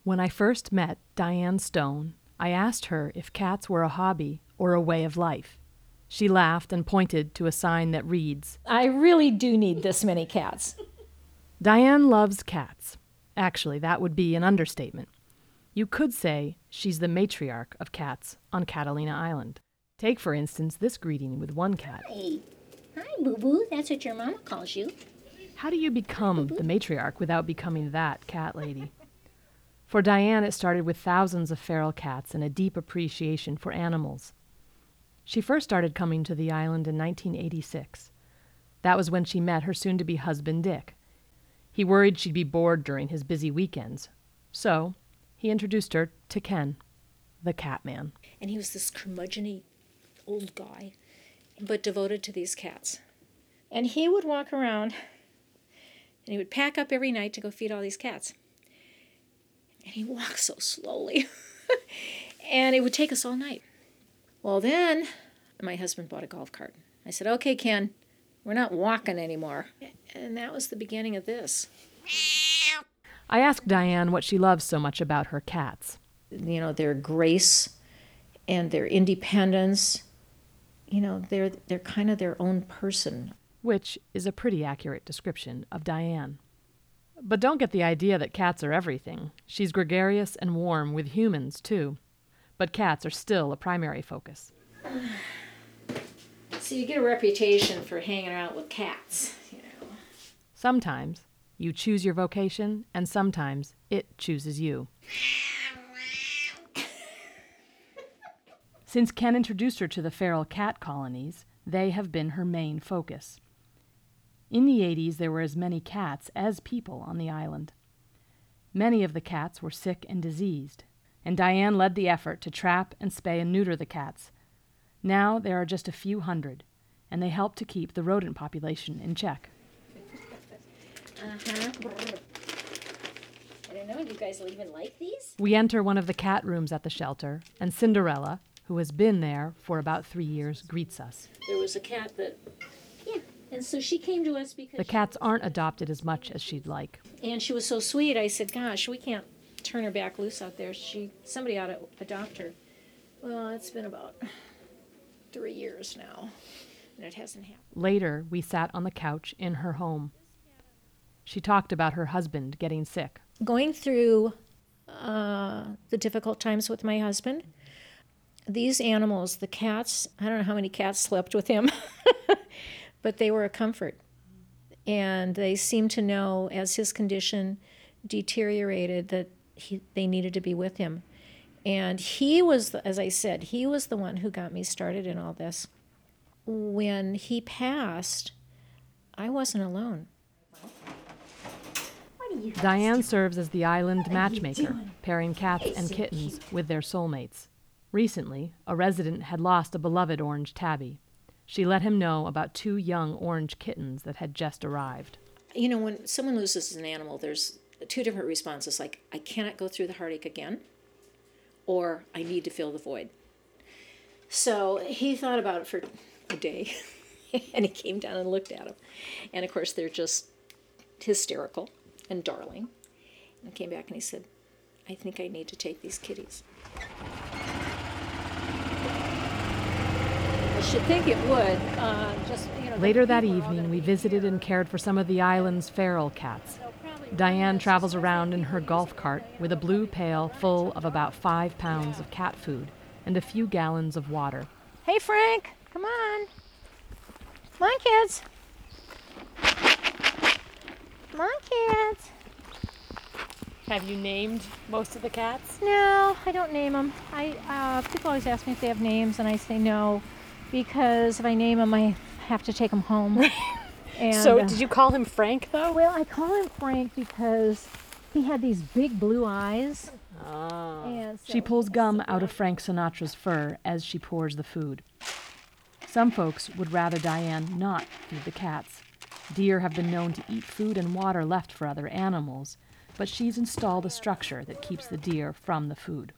When I first met Diane Stone, I asked her if cats were a hobby or a way of life. She laughed and pointed to a sign that reads, I really do need this many cats. Diane loves cats. Actually, that would be an understatement. You could say she's the matriarch of cats on Catalina Island. Take, for instance, this greeting with one cat. Hey. Hi, Boo-Boo. That's what your mama calls you. How do you become the matriarch without becoming that cat lady? For Diane, it started with thousands of feral cats and a deep appreciation for animals. She first started coming to the island in 1986. That was when she met her soon-to-be husband, Dick. He worried she'd be bored during his busy weekends. So, he introduced her to Ken, the cat man. And he was this curmudgeon-y old guy, but devoted to these cats. And he would walk around, and he would pack up every night to go feed all these cats. And he walked so slowly. And it would take us all night. Well, then my husband bought a golf cart. I said, okay, Ken, we're not walking anymore. And that was the beginning of this. I asked Diane what she loves so much about her cats. You know, their grace and their independence. You know, they're kind of their own person. Which is a pretty accurate description of Diane. But don't get the idea that cats are everything. She's gregarious and warm with humans, too. But cats are still a primary focus. So you get a reputation for hanging out with cats, you know. Sometimes you choose your vocation, and sometimes it chooses you. Since Ken introduced her to the feral cat colonies, they have been her main focus. In the 80s, there were as many cats as people on the island. Many of the cats were sick and diseased, and Diane led the effort to trap and spay and neuter the cats. Now there are just a few hundred, and they help to keep the rodent population in check. I don't know, you guys will even like these? We enter one of the cat rooms at the shelter, and Cinderella, who has been there for about 3 years, greets us. There was a cat that... Yeah, and so she came to us because... The cats aren't adopted as much as she'd like. And she was so sweet, I said, gosh, we can't turn her back loose out there. Somebody ought to adopt her. Well, it's been about 3 years now, and it hasn't happened. Later, we sat on the couch in her home. She talked about her husband getting sick. Going through the difficult times with my husband, these animals, the cats, I don't know how many cats slept with him, but they were a comfort. And they seemed to know as his condition deteriorated that they needed to be with him. And he was, as I said, he was the one who got me started in all this. When he passed, I wasn't alone. Diane serves as the island matchmaker, pairing cats and kittens with their soulmates. Recently, a resident had lost a beloved orange tabby. She let him know about 2 young orange kittens that had just arrived. You know, when someone loses an animal, there's 2 different responses, like, I cannot go through the heartache again, or I need to fill the void. So he thought about it for a day, and he came down and looked at them. And, of course, they're just hysterical and darling. And he came back and he said, I think I need to take these kitties. I should think it would. Later that evening, we visited and cared for some of the island's feral cats. Diane travels around in her golf cart with a blue pail full of about 5 pounds of cat food and a few gallons of water. Hey, Frank, come on. Come on, kids. Come on, kids. Have you named most of the cats? No, I don't name them. People always ask me if they have names, and I say no, because if I name them, I have to take them home. And, so did you call him Frank, though? Well, I call him Frank because he had these big blue eyes. Oh. And so She pulls gum out of Frank Sinatra's fur as she pours the food. Some folks would rather Diane not feed the cats. Deer have been known to eat food and water left for other animals, but she's installed a structure that keeps the deer from the food.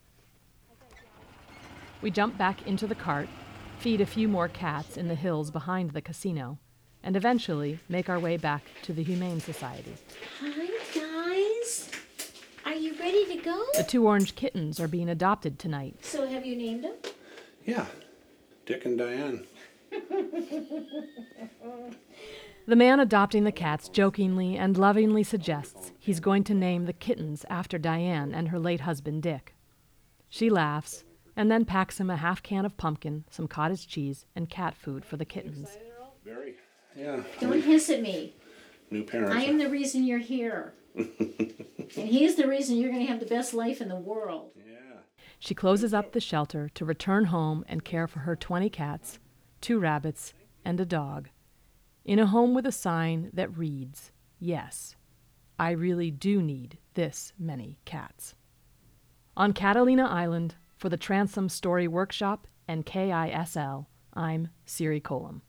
We jump back into the cart, feed a few more cats in the hills behind the casino, and eventually make our way back to the Humane Society. Hi, guys. Are you ready ready to go? The 2 orange kittens are being adopted tonight. So have you named them? Yeah, Dick and Diane. The man adopting the cats jokingly and lovingly suggests he's going to name the kittens after Diane and her late husband Dick. She laughs and then packs him a half can of pumpkin, some cottage cheese, and cat food for the kittens. Very. Yeah. Don't hiss at me. New parents. I am the reason you're here. And he's the reason you're going to have the best life in the world. Yeah. She closes up the shelter to return home and care for her 20 cats, 2 rabbits, and a dog, in a home with a sign that reads, "Yes, I really do need this many cats." On Catalina Island, for the Transom Story Workshop and KISL, I'm Siri Colum.